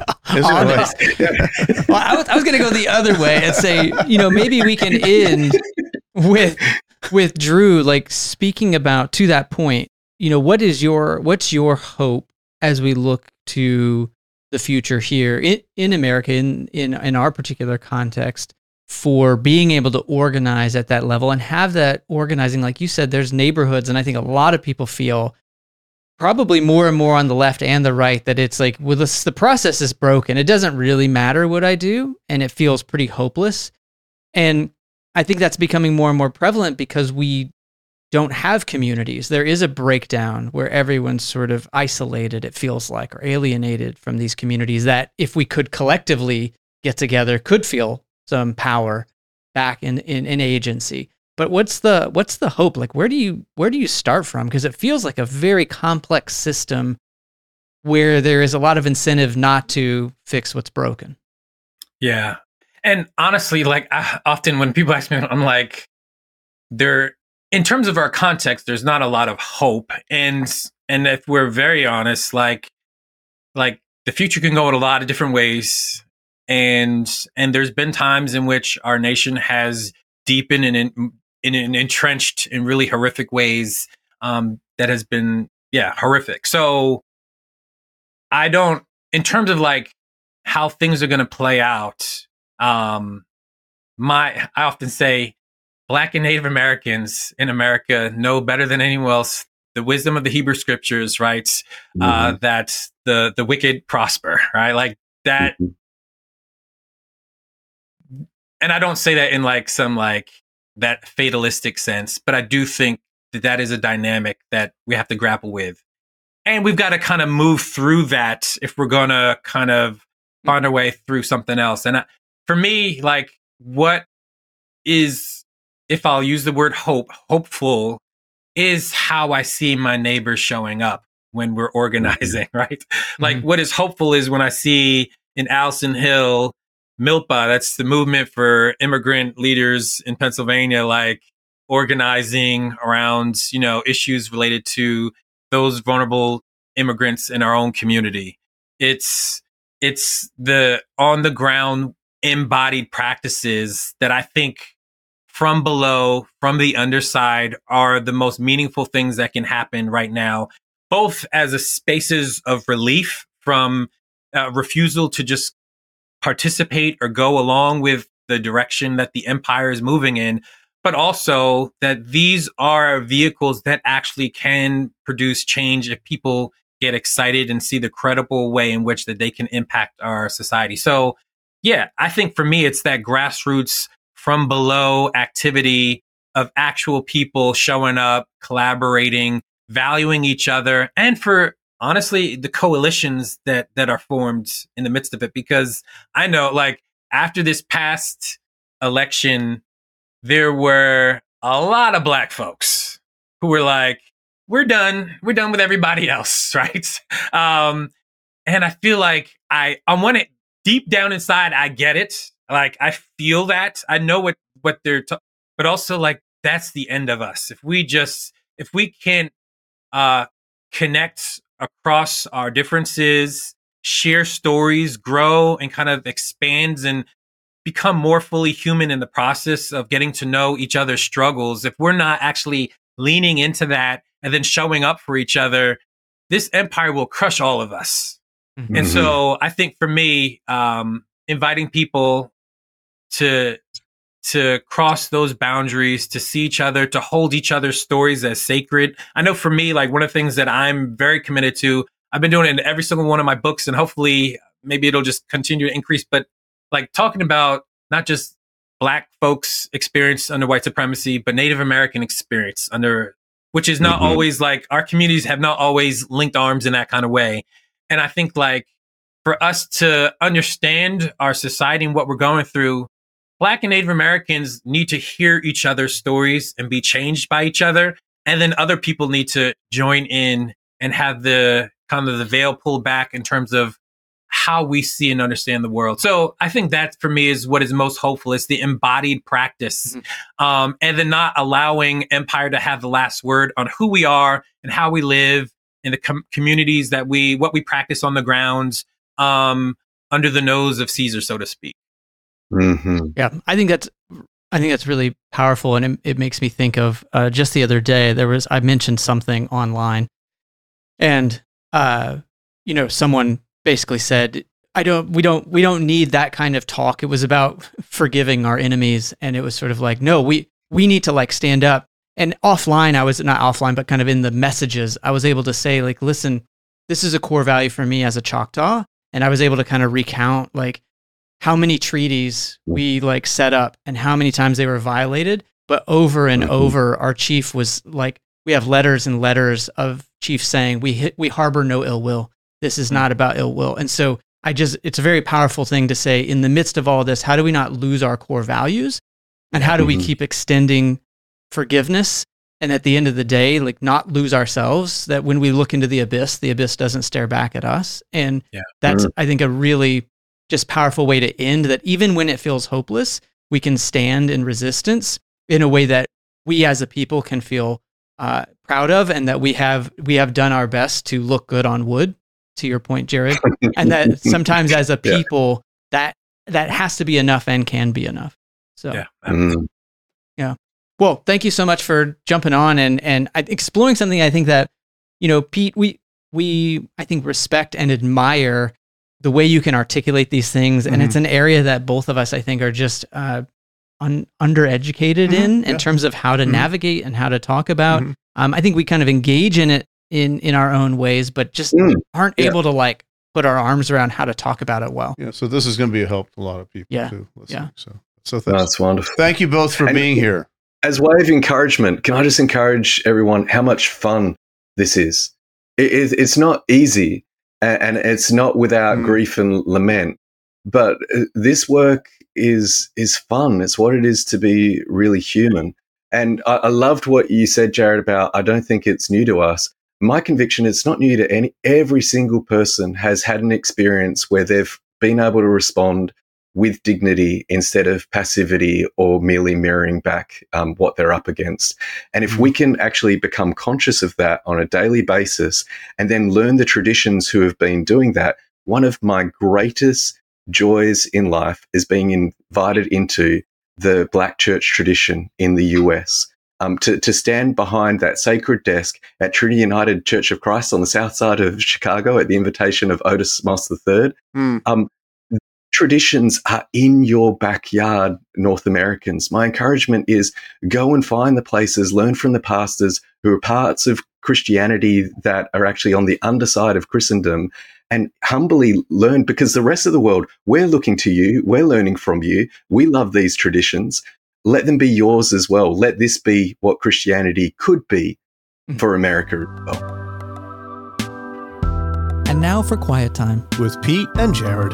Well, I was going to go the other way and say, maybe we can end with Drew, like speaking about, to that point, what's your hope as we look to the future here in America, in our particular context, for being able to organize at that level and have that organizing, like you said, there's neighborhoods, and I think a lot of people feel, probably more and more on the left and the right, that it's like, well, the process is broken. It doesn't really matter what I do, and it feels pretty hopeless. And I think that's becoming more and more prevalent because we don't have communities. There is a breakdown where everyone's sort of isolated, it feels like, or alienated from these communities that, if we could collectively get together, could feel some power back in agency. But what's the hope? Like, where do you start from? Because it feels like a very complex system where there is a lot of incentive not to fix what's broken. Yeah. And honestly, like, often when people ask me, I'm like, in terms of our context, there's not a lot of hope. And if we're very honest, like, like the future can go in a lot of different ways. And there's been times in which our nation has deepened and entrenched in really horrific ways. That has been, horrific. So I don't, in terms of like how things are going to play out, I often say Black and Native Americans in America know better than anyone else the wisdom of the Hebrew scriptures, right? That the wicked prosper, right? Like that. Mm-hmm. And I don't say that in like some like that fatalistic sense, but I do think that is a dynamic that we have to grapple with. And we've got to kind of move through that if we're going to kind of find our way through something else. And for me, like what is, if I'll use the word hopeful, is how I see my neighbors showing up when we're organizing, right? Like what is hopeful is when I see in Allison Hill, MILPA, that's the movement for immigrant leaders in Pennsylvania, like organizing around, issues related to those vulnerable immigrants in our own community. It's the on the ground embodied practices that I think from below, from the underside, are the most meaningful things that can happen right now, both as a spaces of relief from refusal to just participate or go along with the direction that the empire is moving in, but also that these are vehicles that actually can produce change if people get excited and see the credible way in which that they can impact our society. So, I think for me, it's that grassroots from below activity of actual people showing up, collaborating, valuing each other, and for honestly, the coalitions that are formed in the midst of it, because I know like after this past election, there were a lot of Black folks who were like, we're done with everybody else. Right. And I feel like I want it deep down inside. I get it. Like I feel that I know what they're, but also like, that's the end of us. If we can't, connect across our differences, share stories, grow, and kind of expands and become more fully human in the process of getting to know each other's struggles. If we're not actually leaning into that and then showing up for each other, this empire will crush all of us. Mm-hmm. And so I think for me, inviting people to cross those boundaries, to see each other, to hold each other's stories as sacred. I know for me, like one of the things that I'm very committed to, I've been doing it in every single one of my books, and hopefully maybe it'll just continue to increase, but like talking about not just Black folks' experience under white supremacy, but Native American experience under, which is not always like our communities have not always linked arms in that kind of way. And I think like for us to understand our society and what we're going through, Black and Native Americans need to hear each other's stories and be changed by each other. And then other people need to join in and have the kind of the veil pulled back in terms of how we see and understand the world. So I think that for me is what is most hopeful. It's the embodied practice. And then not allowing empire to have the last word on who we are and how we live in the communities that what we practice on the grounds, under the nose of Caesar, so to speak. Mm-hmm. Yeah, I think that's really powerful, and it makes me think of just the other day I mentioned something online, and someone basically said we don't need that kind of talk. It was about forgiving our enemies, and it was sort of like, no, we need to like stand up. And offline, I was not offline, but kind of in the messages, I was able to say like, listen, this is a core value for me as a Choctaw, and I was able to kind of recount like how many treaties we like set up and how many times they were violated. But over and over, our chief was like, we have letters and letters of chiefs saying, we harbor no ill will. This is not about ill will. And so it's a very powerful thing to say in the midst of all this, how do we not lose our core values? And how do we keep extending forgiveness? And at the end of the day, like not lose ourselves, that when we look into the abyss doesn't stare back at us. And that's, I think, a really just powerful way to end, that even when it feels hopeless, we can stand in resistance in a way that we as a people can feel proud of, and that we have done our best to look good on wood. to your point, Jared, and that sometimes as a people that has to be enough and can be enough. So yeah. Well, thank you so much for jumping on and exploring something. I think that, Pete, we I think respect and admire the way you can articulate these things, and it's an area that both of us, I think, are just undereducated in terms of how to navigate and how to talk about. I think we kind of engage in it in our own ways, but just aren't able to like put our arms around how to talk about it well. Yeah, so this is going to be a help to a lot of people too. Listening. So thanks. That's wonderful. Thank you both for being here. As way of encouragement, can I just encourage everyone how much fun this is? It's not easy, and it's not without grief and lament. But this work is fun. It's what it is to be really human. And I loved what you said, Jared, about I don't think it's new to us. My conviction, it's not new to every single person has had an experience where they've been able to respond with dignity instead of passivity or merely mirroring back what they're up against. And if we can actually become conscious of that on a daily basis and then learn the traditions who have been doing that, one of my greatest joys in life is being invited into the Black church tradition in the US. To stand behind that sacred desk at Trinity United Church of Christ on the south side of Chicago at the invitation of Otis Moss III. Traditions are in your backyard, North Americans. My encouragement is go and find the places, learn from the pastors who are parts of Christianity that are actually on the underside of Christendom, and humbly learn, because the rest of the world, we're looking to you, we're learning from you, we love these traditions. Let them be yours as well. Let this be what Christianity could be for America as well. And now for Quiet Time with Pete and Jared.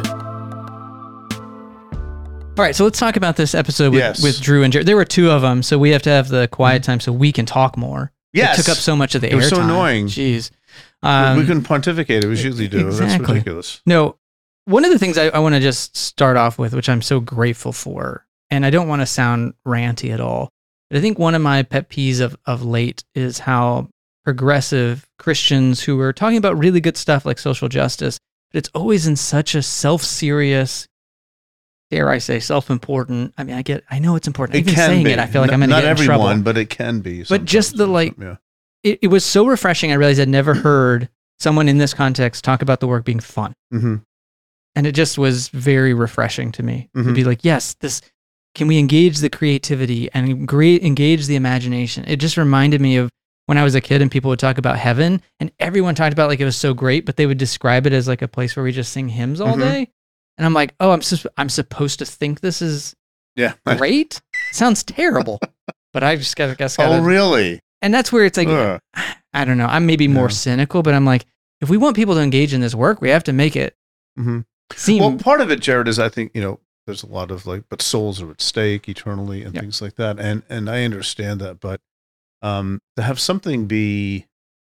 All right, so let's talk about this episode with Drew and Jared. There were two of them, so we have to have the quiet time so we can talk more. Yes. It took up so much of the airtime. It was so annoying. Jeez. We couldn't pontificate. It was usually do. Exactly. That's ridiculous. No, one of the things I want to just start off with, which I'm so grateful for, and I don't want to sound ranty at all, but I think one of my pet peeves of late is how progressive Christians who are talking about really good stuff like social justice, but it's always in such a self-serious, dare I say, self-important. I mean, I know it's important. Even saying it, I feel like I'm going to get in trouble. Not everyone, but it can be. But just the it was so refreshing. I realized I'd never heard someone in this context talk about the work being fun. And it just was very refreshing to me to be like, yes, can we engage the creativity and engage the imagination? It just reminded me of when I was a kid and people would talk about heaven and everyone talked about like it was so great, but they would describe it as like a place where we just sing hymns all day. And I'm like, oh, I'm supposed to think this is great? Sounds terrible. But I just gotta oh, really? And that's where it's like, I don't know. I'm maybe more cynical, but I'm like, if we want people to engage in this work, we have to make it seem. Well, part of it, Jared, is I think, there's a lot of but souls are at stake eternally and things like that. And I understand that, but to have something be,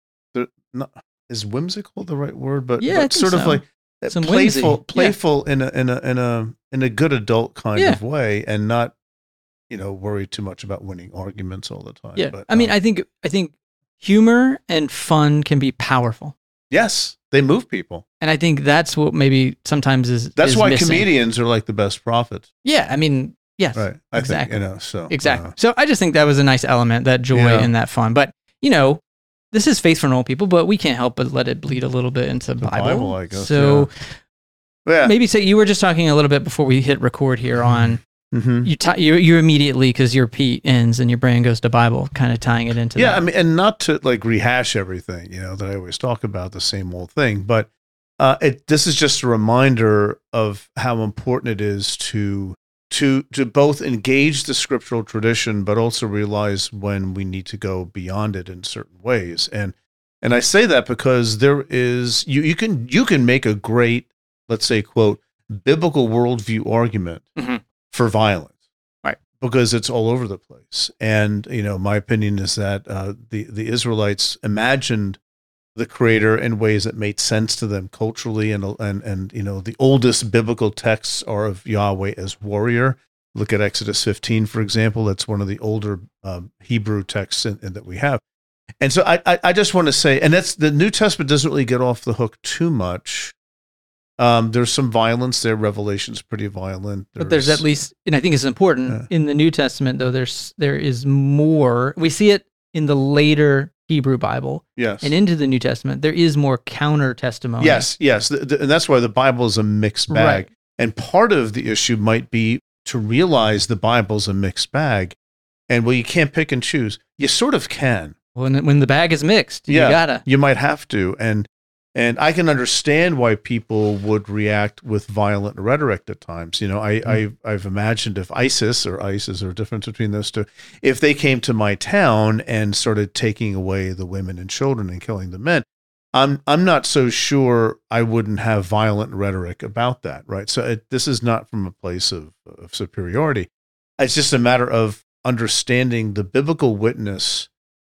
is whimsical the right word? But sort of like, some playful in a good adult kind of way, and not worry too much about winning arguments all the time. Yeah, but, I mean, I think humor and fun can be powerful. Yes, they move people, and I think that's what maybe sometimes is. That's why missing. Comedians are like the best prophets. Yeah, I mean, yes, right. Exactly. I think, so exactly. So I just think that was a nice element, that joy and that fun. But this is faith for normal people, but we can't help but let it bleed a little bit into the Bible. I guess. So maybe say you were just talking a little bit before we hit record here on you immediately, because your Pete ends and your brain goes to Bible, kind of tying it into that. I mean, and not to like rehash everything, that I always talk about the same old thing, but this is just a reminder of how important it is to both engage the scriptural tradition, but also realize when we need to go beyond it in certain ways. And I say that because there is, you can make a great, let's say, quote, biblical worldview argument for violence, right? Because it's all over the place. And, my opinion is that the Israelites imagined the Creator in ways that made sense to them culturally, and the oldest biblical texts are of Yahweh as warrior. Look at Exodus 15, for example. That's one of the older Hebrew texts that we have. And so I just want to say, and that's the New Testament doesn't really get off the hook too much. There's some violence there. Revelation's pretty violent. But there's at least, and I think it's important in the New Testament, though, there is more. We see it in the later Hebrew Bible. Yes. And into the New Testament, there is more counter testimony. Yes. And that's why the Bible is a mixed bag. Right. And part of the issue might be to realize the Bible's a mixed bag. And well, you can't pick and choose. You sort of can. When the bag is mixed, you gotta. You might have to. And I can understand why people would react with violent rhetoric at times. You know, I've imagined if ISIS or ISIS, or a difference between those two, if they came to my town and started taking away the women and children and killing the men, I'm not so sure I wouldn't have violent rhetoric about that, right? So this is not from a place of superiority. It's just a matter of understanding the biblical witness.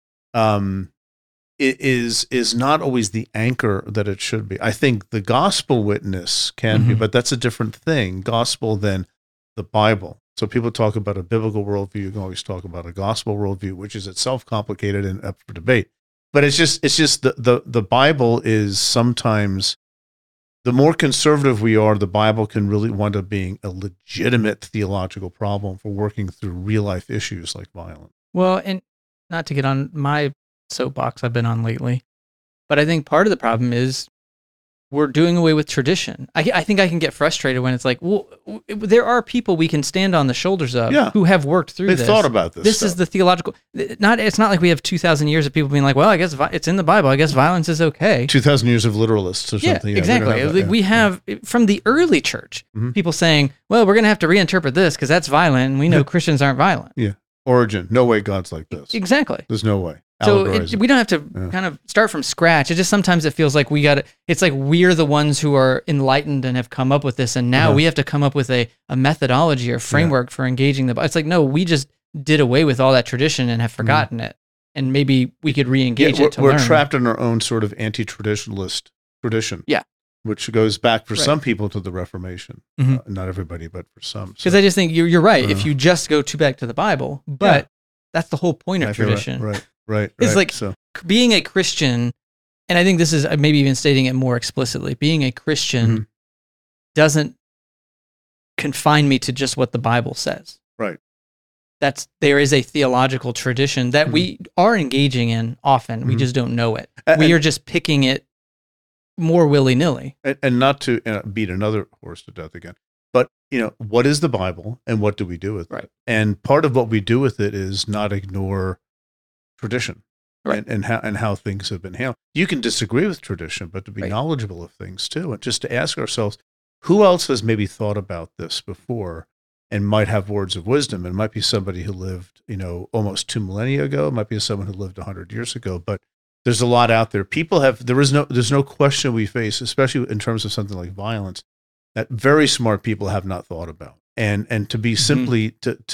It is not always the anchor that it should be. I think the gospel witness can be, but that's a different thing, gospel than the Bible. So people talk about a biblical worldview. You can always talk about a gospel worldview, which is itself complicated and up for debate. But it's just the Bible is sometimes, the more conservative we are, the Bible can really wind up being a legitimate theological problem for working through real life issues like violence. Well, and not to get on my soapbox I've been on lately, but I think part of the problem is we're doing away with tradition. I think I can get frustrated when it's like, well, there are people we can stand on the shoulders of who have worked through this. They've thought about this. This is the theological. It's not like we have 2,000 years of people being like, well, I guess it's in the Bible. I guess violence is okay. 2,000 years of literalists or something. Yeah, exactly. We have from the early church people saying, well, we're going to have to reinterpret this because that's violent, and we know Christians aren't violent. Yeah. Origin. No way God's like this. Exactly. There's no way. So we don't have to kind of start from scratch. It just sometimes it feels like it's like we're the ones who are enlightened and have come up with this, and now we have to come up with a methodology or framework for engaging the. It's like, no, we just did away with all that tradition and have forgotten it, and maybe we could re-engage it to learn. We're trapped in our own sort of anti-traditionalist tradition. Yeah. Which goes back for some people to the Reformation. Not everybody, but for some. Because I just think you're right. If you just go back to the Bible, but that's the whole point of tradition. Right. It's like being a Christian, and I think this is maybe even stating it more explicitly, being a Christian doesn't confine me to just what the Bible says. Right. There is a theological tradition that we are engaging in often. We just don't know it. We are just picking it more willy-nilly. And not to beat another horse to death again, but what is the Bible and what do we do with it? And part of what we do with it is not ignore tradition, and how things have been handled. You can disagree with tradition, but to be knowledgeable of things too, and just to ask ourselves, who else has maybe thought about this before and might have words of wisdom? It might be somebody who lived, almost 2 millennia ago. It might be someone who lived 100 years ago, but there's a lot out there. There's no question we face, especially in terms of something like violence, that very smart people have not thought about. And to be simply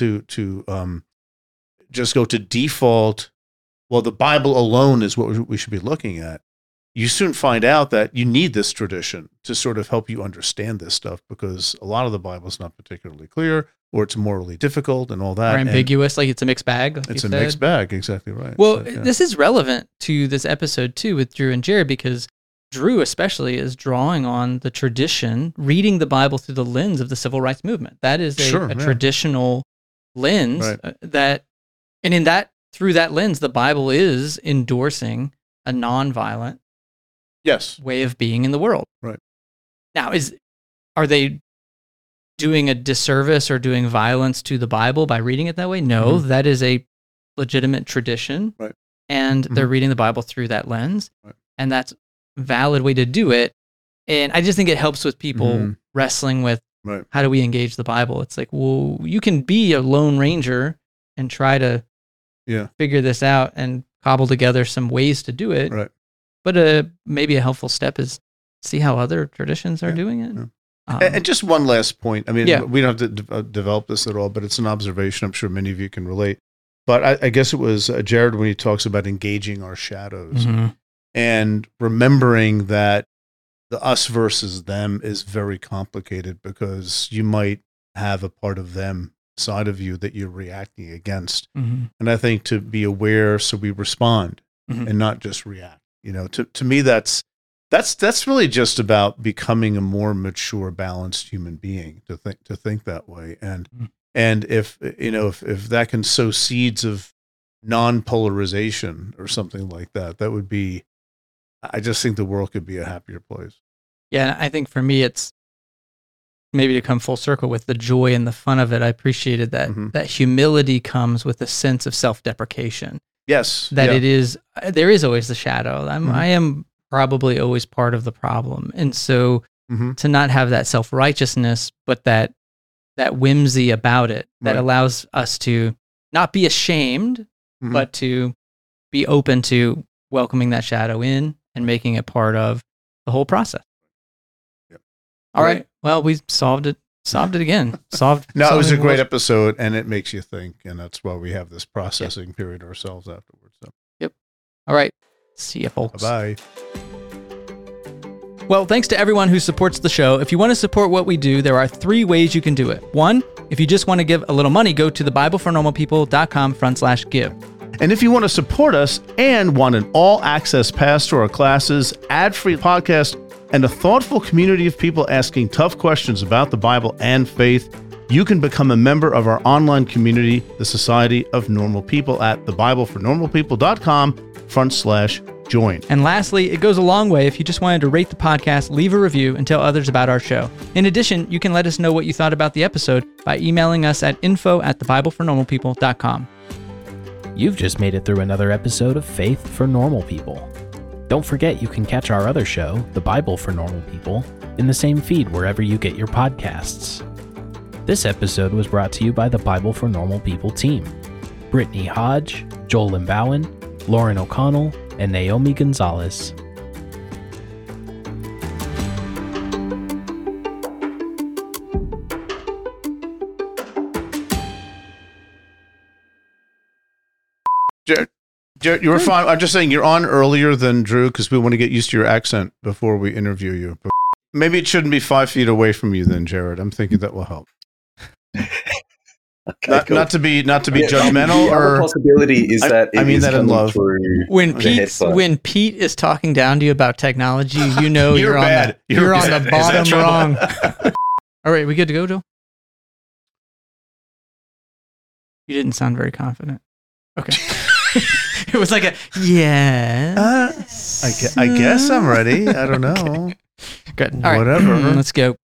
to just go to default, well, the Bible alone is what we should be looking at. You soon find out that you need this tradition to sort of help you understand this stuff, because a lot of the Bible is not particularly clear, or it's morally difficult and all that. Or ambiguous, like it's a mixed bag. It's a mixed bag, exactly right. Well, this is relevant to this episode too with Drew and Jared, because Drew especially is drawing on the tradition, reading the Bible through the lens of the civil rights movement. That is a traditional lens through that lens, the Bible is endorsing a nonviolent way of being in the world. Right. Now, are they doing a disservice or doing violence to the Bible by reading it that way? No, that is a legitimate tradition. Right. And they're reading the Bible through that lens. Right. And that's a valid way to do it. And I just think it helps with people wrestling with how do we engage the Bible? It's like, well, you can be a lone ranger and try to figure this out and cobble together some ways to do it. Right. But maybe a helpful step is see how other traditions are doing it. Yeah. And just one last point. I mean, we don't have to develop this at all, but it's an observation. I'm sure many of you can relate. But I guess it was Jared when he talks about engaging our shadows and remembering that the us versus them is very complicated, because you might have a part of them side of you that you're reacting against. And I think to be aware, so we respond. and not just react. To me, that's really just about becoming a more mature, balanced human being to think that way. And if that can sow seeds of non-polarization or something like that, that would be, I just think the world could be a happier place. Yeah. I think for me, it's maybe to come full circle with the joy and the fun of it. I appreciated that, that humility comes with a sense of self-deprecation. Yes. That there is always the shadow. I am probably always part of the problem. And so to not have that self-righteousness, but that whimsy about it that allows us to not be ashamed, but to be open to welcoming that shadow in and making it part of the whole process. Yep. All right. Well, we solved it again. No, it was a great episode, and it makes you think, and that's why we have this processing period ourselves afterwards. So. Yep. All right. See you, folks. Bye. Well, thanks to everyone who supports the show. If you want to support what we do, there are 3 ways you can do it. 1, if you just want to give a little money, go to thebiblefornormalpeople.com/give. And if you want to support us and want an all-access pass to our classes, ad-free podcast, and a thoughtful community of people asking tough questions about the Bible and faith, you can become a member of our online community, the Society of Normal People, at thebiblefornormalpeople.com/join. And lastly, it goes a long way if you just wanted to rate the podcast, leave a review, and tell others about our show. In addition, you can let us know what you thought about the episode by emailing us at info@thebiblefornormalpeople.com. You've just made it through another episode of Faith for Normal People. Don't forget you can catch our other show, The Bible for Normal People, in the same feed wherever you get your podcasts. This episode was brought to you by the Bible for Normal People team: Brittany Hodge, Joel Limbowen, Lauren O'Connell, and Naomi Gonzalez. Jared, you were fine. I'm just saying you're on earlier than Drew because we want to get used to your accent before we interview you. But maybe it shouldn't be 5 feet away from you then, Jared. I'm thinking that will help. Okay, cool. Not to be judgmental, the other possibility is that I mean that in love. When Pete is talking down to you about technology, you know you're bad. You're on the bottom wrong. All right, we good to go, Joe? You didn't sound very confident. Okay. It was like a yes. I guess I'm ready. I don't know. Okay. Good. All right. Whatever. Let's go.